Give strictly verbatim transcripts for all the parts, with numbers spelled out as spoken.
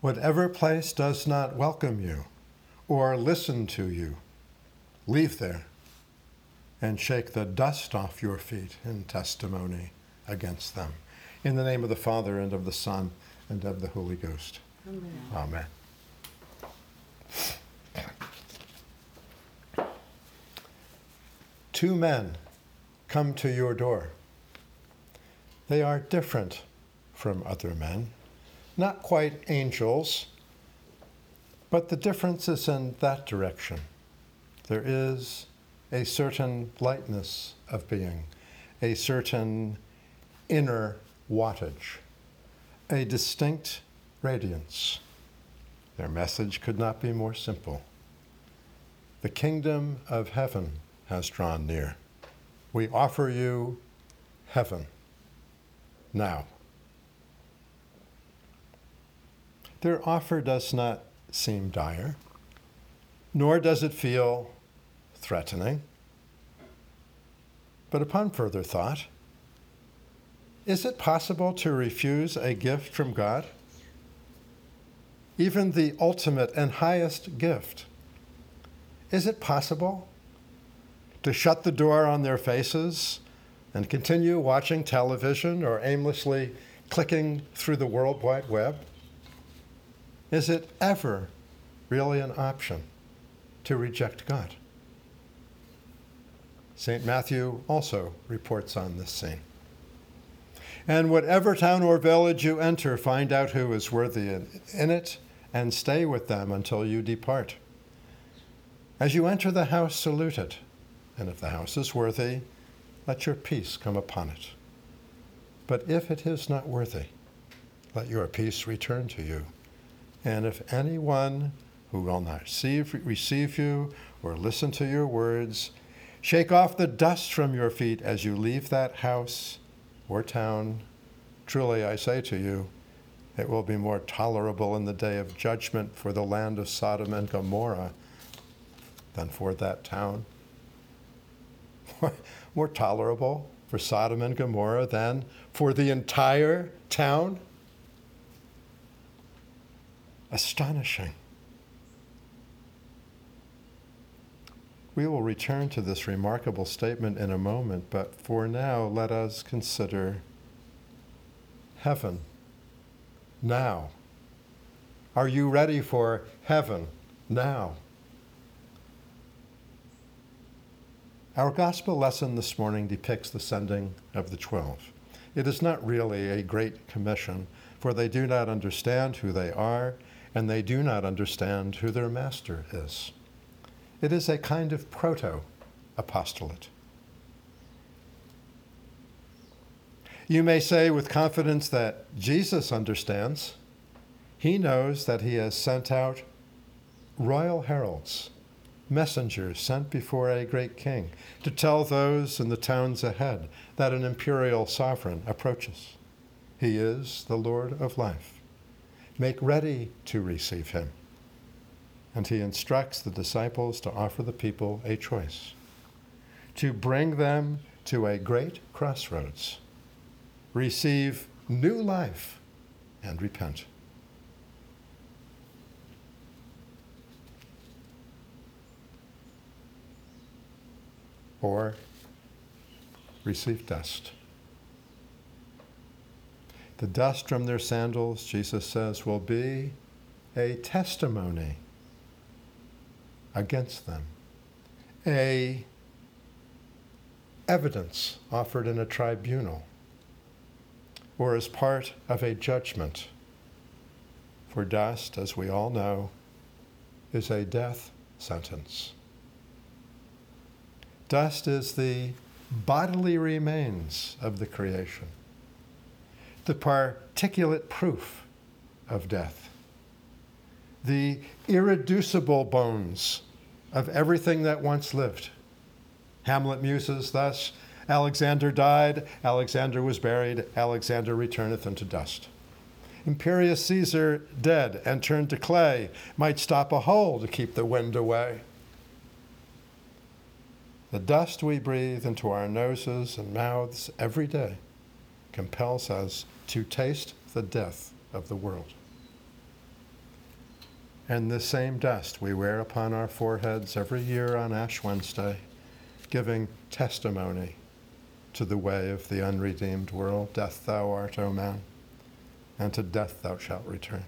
Whatever place does not welcome you or listen to you, leave there and shake the dust off your feet in testimony against them. In the name of the Father, and of the Son, and of the Holy Ghost. Amen. Amen. Two men come to your door. They are different from other men, not quite angels, but the difference is in that direction. There is a certain lightness of being, a certain inner wattage, a distinct radiance. Their message could not be more simple. The kingdom of heaven has drawn near. We offer you heaven now. Their offer does not seem dire, nor does it feel threatening. But upon further thought, is it possible to refuse a gift from God? Even the ultimate and highest gift. Is it possible to shut the door on their faces and continue watching television or aimlessly clicking through the World Wide Web? Is it ever really an option to reject God? Saint Matthew also reports on this scene. And whatever town or village you enter, find out who is worthy in it, and stay with them until you depart. As you enter the house, salute it, and if the house is worthy, let your peace come upon it. But if it is not worthy, let your peace return to you. And if anyone who will not receive, receive you or listen to your words, shake off the dust from your feet as you leave that house or town. Truly, I say to you, it will be more tolerable in the day of judgment for the land of Sodom and Gomorrah than for that town. More tolerable for Sodom and Gomorrah than for the entire town? Astonishing. We will return to this remarkable statement in a moment, but for now, let us consider heaven now. Are you ready for heaven now? Our gospel lesson this morning depicts the sending of the twelve. It is not really a great commission, for they do not understand who they are, and they do not understand who their master is. It is a kind of proto-apostolate. You may say with confidence that Jesus understands. He knows that he has sent out royal heralds, messengers sent before a great king, to tell those in the towns ahead that an imperial sovereign approaches. He is the Lord of life. Make ready to receive him. And he instructs the disciples to offer the people a choice, to bring them to a great crossroads, receive new life, and repent. Or receive dust. The dust from their sandals, Jesus says, will be a testimony against them, a evidence offered in a tribunal, or as part of a judgment. For dust, as we all know, is a death sentence. Dust is the bodily remains of the creation, the particulate proof of death, the irreducible bones of everything that once lived. Hamlet muses thus, Alexander died, Alexander was buried, Alexander returneth unto dust. Imperious Caesar, dead and turned to clay, might stop a hole to keep the wind away. The dust we breathe into our noses and mouths every day compels us to taste the death of the world. And this same dust we wear upon our foreheads every year on Ash Wednesday, giving testimony to the way of the unredeemed world. Death thou art, O man, and to death thou shalt return.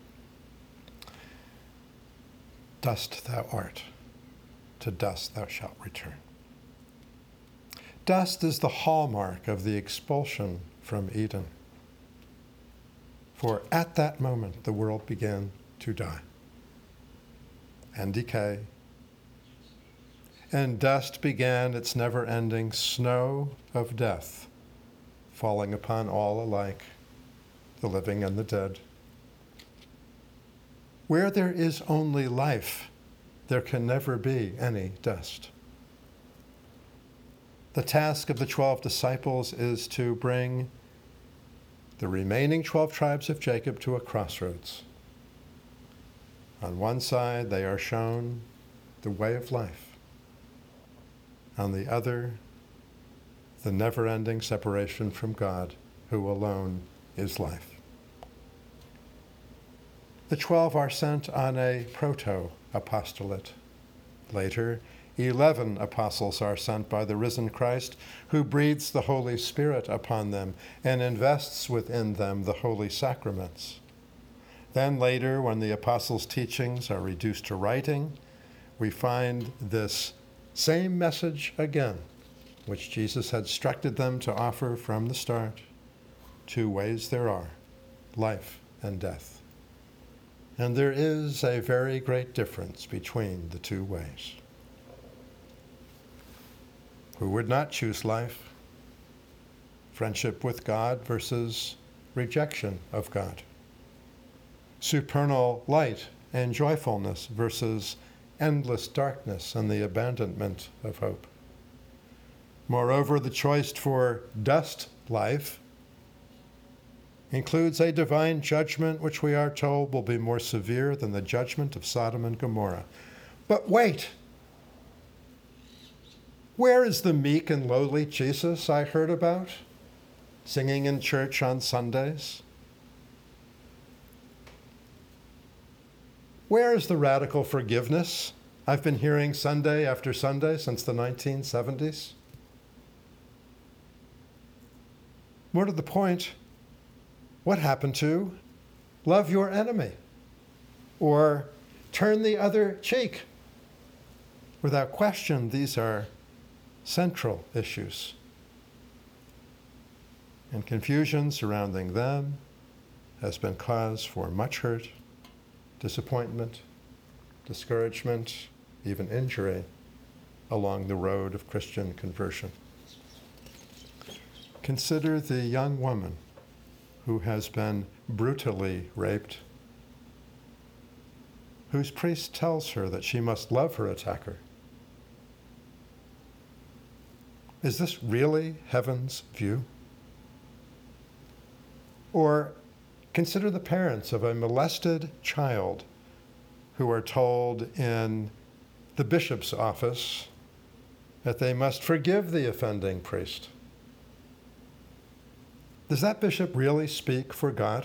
Dust thou art, to dust thou shalt return. Dust is the hallmark of the expulsion from Eden. For at that moment the world began to die and decay, and dust began its never-ending snow of death, falling upon all alike, the living and the dead. Where there is only life, there can never be any dust. The task of the twelve disciples is to bring the remaining twelve tribes of Jacob to a crossroads. On one side, they are shown the way of life. On the other, the never-ending separation from God, who alone is life. The twelve are sent on a proto-apostolate. Later, eleven apostles are sent by the risen Christ, who breathes the Holy Spirit upon them and invests within them the holy sacraments. Then later, when the apostles' teachings are reduced to writing, we find this same message again, which Jesus had instructed them to offer from the start. Two ways there are, life and death. And there is a very great difference between the two ways. Who would not choose life? Friendship with God versus rejection of God. Supernal light and joyfulness versus endless darkness and the abandonment of hope. Moreover, the choice for dust life includes a divine judgment which we are told will be more severe than the judgment of Sodom and Gomorrah. But wait! Where is the meek and lowly Jesus I heard about, singing in church on Sundays? Where is the radical forgiveness I've been hearing Sunday after Sunday since the nineteen seventies? More to the point, what happened to love your enemy or turn the other cheek? Without question, these are central issues. And confusion surrounding them has been cause for much hurt, disappointment, discouragement, even injury along the road of Christian conversion. Consider the young woman who has been brutally raped, whose priest tells her that she must love her attacker. Is this really heaven's view? Or consider the parents of a molested child who are told in the bishop's office that they must forgive the offending priest. Does that bishop really speak for God?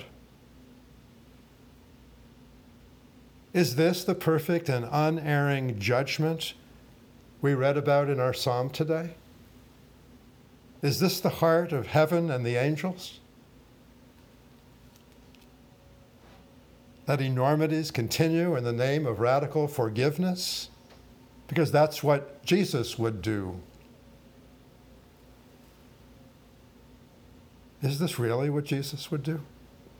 Is this the perfect and unerring judgment we read about in our psalm today? Is this the heart of heaven and the angels? That enormities continue in the name of radical forgiveness? Because that's what Jesus would do. Is this really what Jesus would do?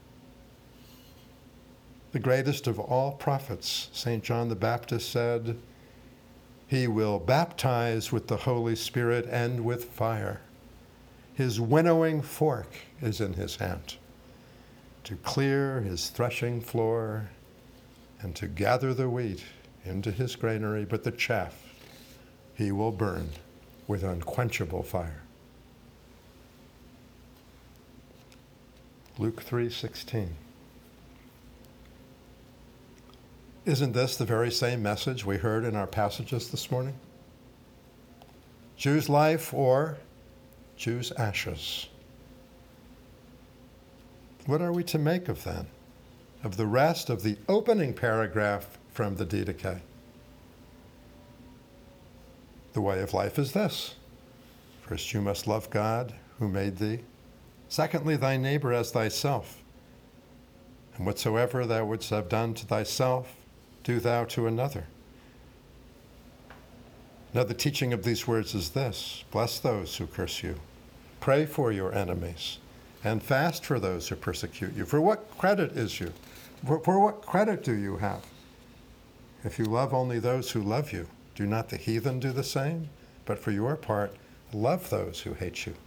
The greatest of all prophets, Saint John the Baptist, said, "He will baptize with the Holy Spirit and with fire. His winnowing fork is in his hand, to clear his threshing floor and to gather the wheat into his granary, but the chaff he will burn with unquenchable fire." Luke three sixteen. Isn't this the very same message we heard in our passages this morning? Choose life or choose ashes. What are we to make of that? of the rest of the opening paragraph from the Didache. The way of life is this. First, you must love God who made thee. Secondly, thy neighbor as thyself. And whatsoever thou wouldst have done to thyself, do thou to another. Now the teaching of these words is this: bless those who curse you, pray for your enemies, and fast for those who persecute you. For what credit is you? For, for what credit do you have? If you love only those who love you, do not the heathen do the same? But for your part, love those who hate you.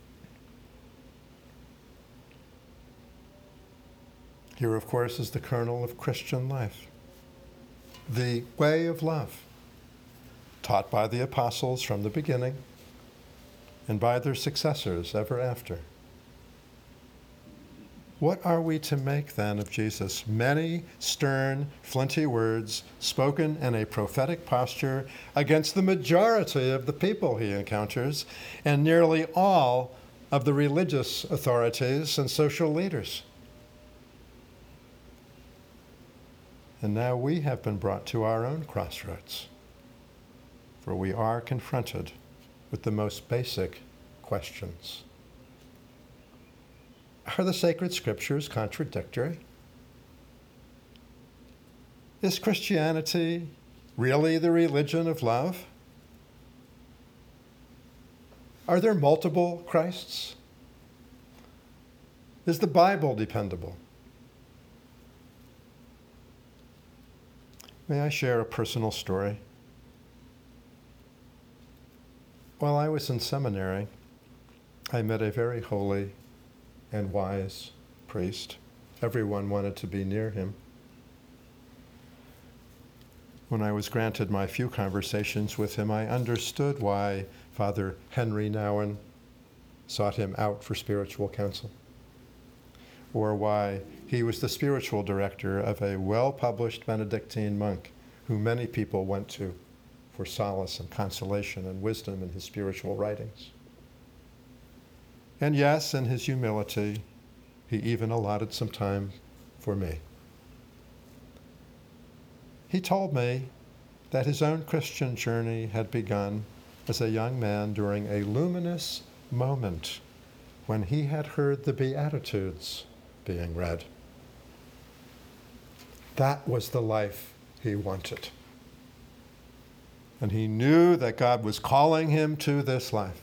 Here, of course, is the kernel of Christian life. The way of love, taught by the apostles from the beginning and by their successors ever after. What are we to make, then, of Jesus' many stern, flinty words spoken in a prophetic posture against the majority of the people he encounters and nearly all of the religious authorities and social leaders? And now we have been brought to our own crossroads, for we are confronted with the most basic questions. Are the sacred scriptures contradictory? Is Christianity really the religion of love? Are there multiple Christs? Is the Bible dependable? May I share a personal story? While I was in seminary, I met a very holy and wise priest. Everyone wanted to be near him. When I was granted my few conversations with him, I understood why Father Henry Nouwen sought him out for spiritual counsel, or why he was the spiritual director of a well-published Benedictine monk who many people went to for solace and consolation and wisdom in his spiritual writings. And yes, in his humility, he even allotted some time for me. He told me that his own Christian journey had begun as a young man during a luminous moment when he had heard the Beatitudes being read. That was the life he wanted. And he knew that God was calling him to this life.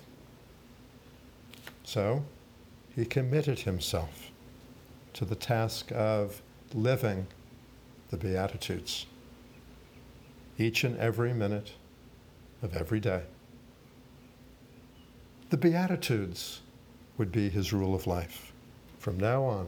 So he committed himself to the task of living the Beatitudes each and every minute of every day. The Beatitudes would be his rule of life from now on.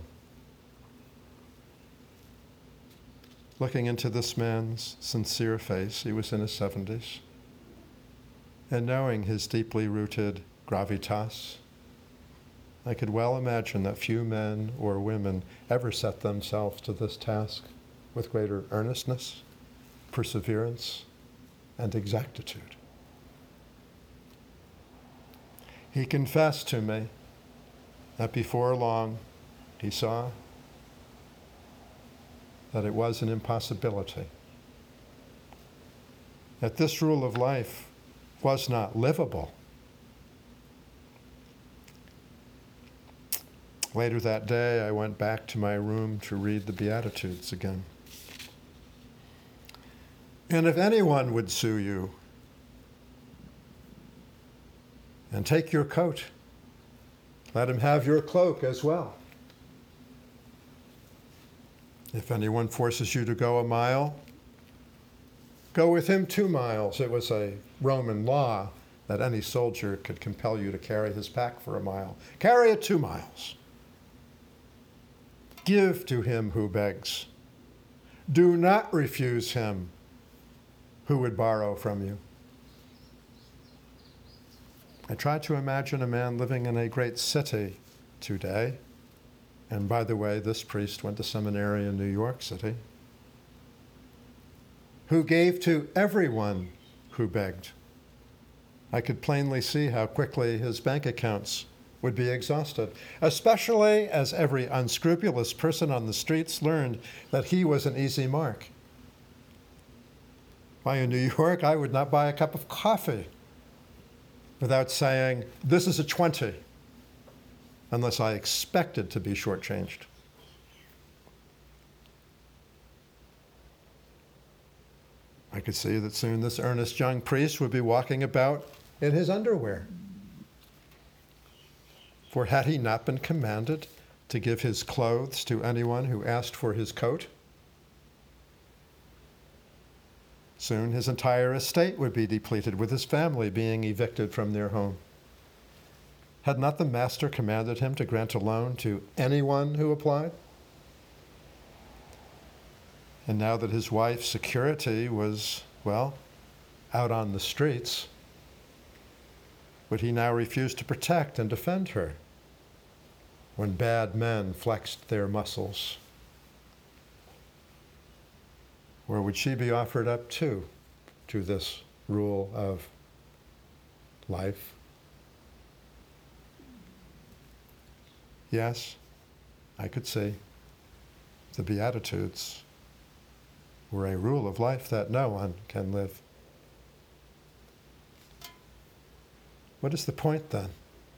Looking into this man's sincere face, he was in his seventies, and knowing his deeply rooted gravitas, I could well imagine that few men or women ever set themselves to this task with greater earnestness, perseverance, and exactitude. He confessed to me that before long he saw that it was an impossibility, that this rule of life was not livable. Later that day, I went back to my room to read the Beatitudes again. And if anyone would sue you and take your coat, let him have your cloak as well. If anyone forces you to go a mile, go with him two miles. It was a Roman law that any soldier could compel you to carry his pack for a mile. Carry it two miles. Give to him who begs. Do not refuse him who would borrow from you. I try to imagine a man living in a great city today. And by the way, this priest went to seminary in New York City, who gave to everyone who begged. I could plainly see how quickly his bank accounts would be exhausted, especially as every unscrupulous person on the streets learned that he was an easy mark. Why, in New York, I would not buy a cup of coffee without saying, this is a twenty, unless I expected to be shortchanged. I could see that soon this earnest young priest would be walking about in his underwear. For had he not been commanded to give his clothes to anyone who asked for his coat? Soon his entire estate would be depleted, with his family being evicted from their home. Had not the master commanded him to grant a loan to anyone who applied? And now that his wife's security was, well, out on the streets, would he now refuse to protect and defend her when bad men flexed their muscles? Or would she be offered up too to this rule of life? Yes, I could see the Beatitudes were a rule of life that no one can live. What is the point then?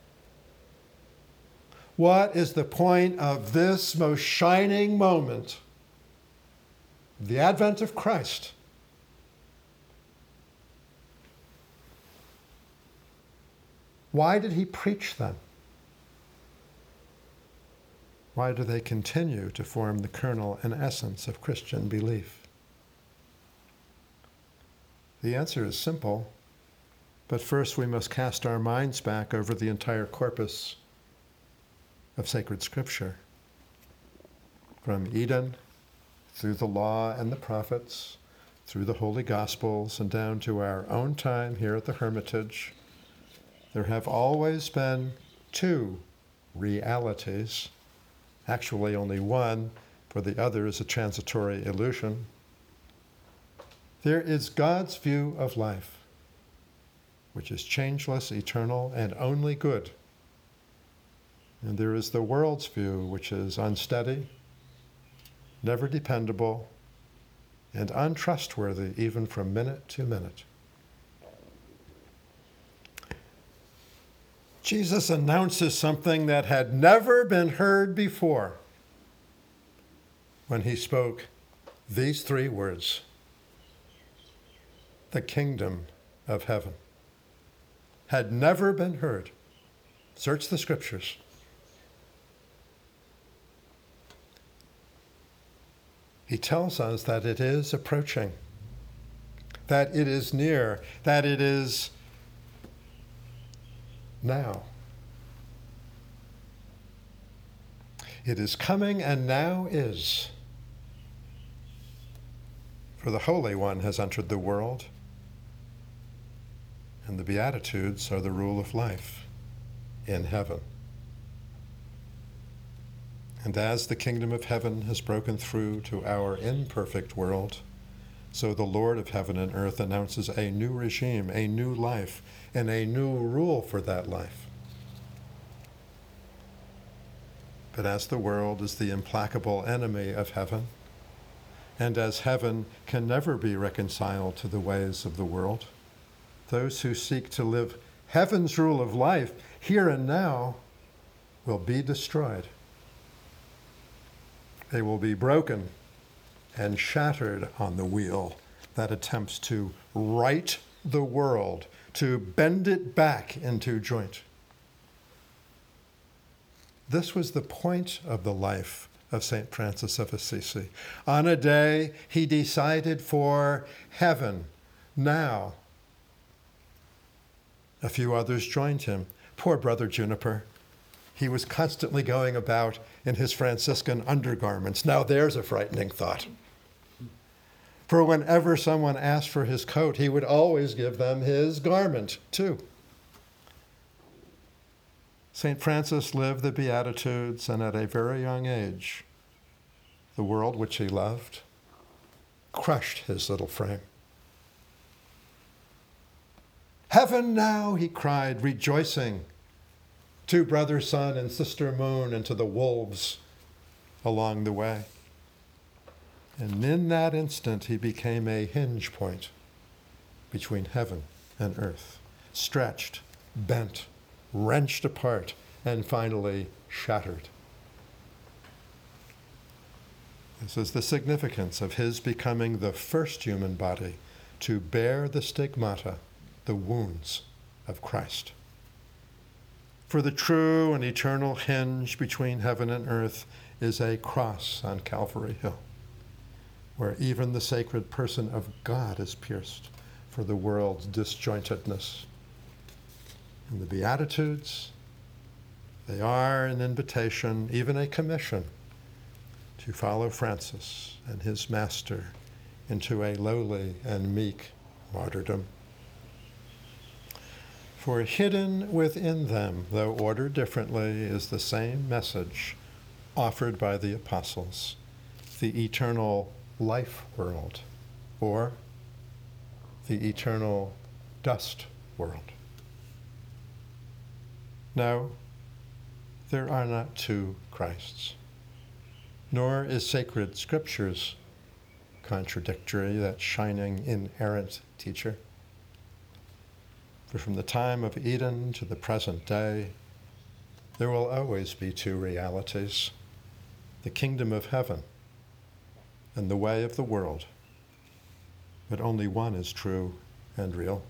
What is the point of this most shining moment, the advent of Christ? Why did he preach them? Why do they continue to form the kernel and essence of Christian belief? The answer is simple, but first we must cast our minds back over the entire corpus of sacred Scripture. From Eden, through the law and the prophets, through the Holy Gospels, and down to our own time here at the Hermitage, there have always been two realities. Actually, only one, for the other is a transitory illusion. There is God's view of life, which is changeless, eternal, and only good. And there is the world's view, which is unsteady, never dependable, and untrustworthy even from minute to minute. Jesus announces something that had never been heard before when he spoke these three words: the kingdom of heaven. Had never been heard. Search the Scriptures. He tells us that it is approaching, that it is near, that it is now. It is coming and now is. For the Holy One has entered the world, and the Beatitudes are the rule of life in heaven. And as the kingdom of heaven has broken through to our imperfect world, so the Lord of heaven and earth announces a new regime, a new life, and a new rule for that life. But as the world is the implacable enemy of heaven, and as heaven can never be reconciled to the ways of the world, those who seek to live heaven's rule of life here and now will be destroyed. They will be broken and shattered on the wheel that attempts to right the world, to bend it back into joint. This was the point of the life of Saint Francis of Assisi. On a day, he decided for heaven now. A few others joined him. Poor Brother Juniper. He was constantly going about in his Franciscan undergarments. Now there's a frightening thought. For whenever someone asked for his coat, he would always give them his garment, too. Saint Francis lived the Beatitudes, and at a very young age, the world which he loved crushed his little frame. Heaven now, he cried, rejoicing, to brother sun and sister moon and to the wolves along the way. And in that instant, he became a hinge point between heaven and earth, stretched, bent, wrenched apart, and finally shattered. This is the significance of his becoming the first human body to bear the stigmata, the wounds of Christ. For the true and eternal hinge between heaven and earth is a cross on Calvary Hill, where even the sacred person of God is pierced for the world's disjointedness. In the Beatitudes, they are an invitation, even a commission, to follow Francis and his master into a lowly and meek martyrdom. For hidden within them, though ordered differently, is the same message offered by the apostles, the eternal life world, or the eternal dust world. No, there are not two Christs, nor is sacred scriptures contradictory, that shining, inerrant teacher. For from the time of Eden to the present day, there will always be two realities, the kingdom of heaven and the way of the world, but only one is true and real.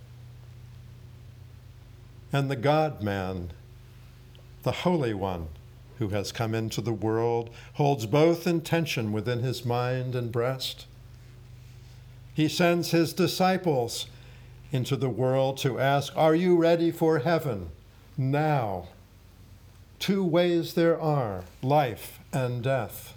And the God-man, the Holy One, who has come into the world, holds both in tension within his mind and breast. He sends his disciples into the world to ask, are you ready for heaven now? Two ways there are, life and death.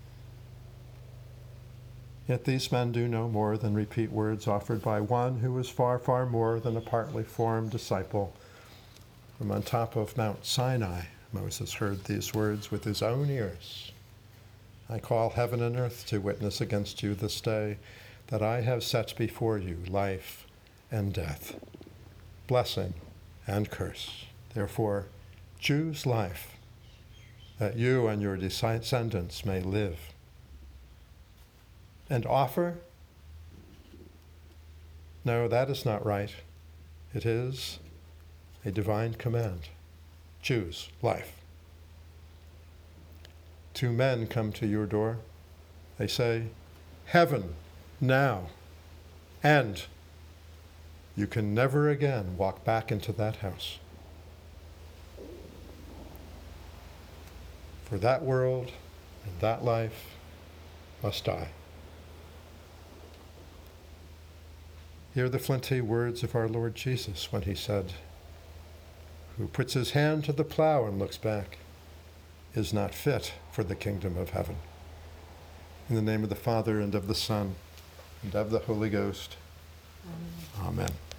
Yet these men do no more than repeat words offered by one who is far, far more than a partly formed disciple. From on top of Mount Sinai, Moses heard these words with his own ears. I call heaven and earth to witness against you this day that I have set before you life and death, blessing and curse. Therefore, choose life, that you and your descendants may live. And offer? No, that is not right. It is a divine command. Choose life. Two men come to your door. They say, heaven now. And you can never again walk back into that house. For that world and that life must die. Hear the flinty words of our Lord Jesus when he said, who puts his hand to the plow and looks back is not fit for the kingdom of heaven. In the name of the Father, and of the Son, and of the Holy Ghost. Amen. Amen.